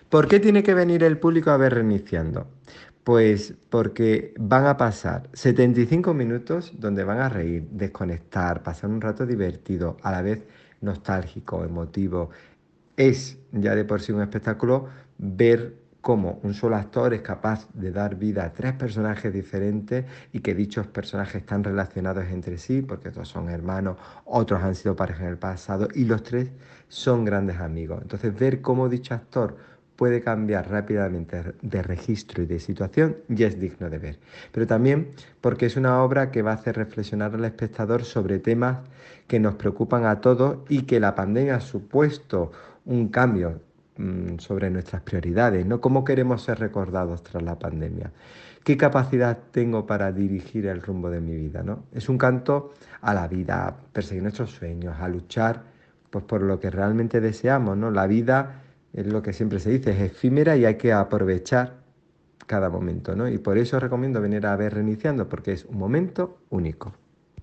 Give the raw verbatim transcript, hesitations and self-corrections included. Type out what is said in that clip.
¿Por qué tiene que venir el público a ver Reiniciando? Pues porque van a pasar setenta y cinco minutos donde van a reír, desconectar, pasar un rato divertido, a la vez nostálgico, emotivo. Es ya de por sí un espectáculo ver cómo un solo actor es capaz de dar vida a tres personajes diferentes y que dichos personajes están relacionados entre sí, porque todos son hermanos, otros han sido pareja en el pasado y los tres son grandes amigos. Entonces, ver cómo dicho actor puede cambiar rápidamente de registro y de situación ya es digno de ver. Pero también porque es una obra que va a hacer reflexionar al espectador sobre temas que nos preocupan a todos y que la pandemia ha supuesto un cambio mmm, sobre nuestras prioridades, ¿no? ¿Cómo queremos ser recordados tras la pandemia? ¿Qué capacidad tengo para dirigir el rumbo de mi vida, ¿no? Es un canto a la vida, a perseguir nuestros sueños, a luchar pues, por lo que realmente deseamos, ¿no? La vida es lo que siempre se dice, es efímera y hay que aprovechar cada momento, ¿no? Y por eso os recomiendo venir a ver Reiniciando, porque es un momento único.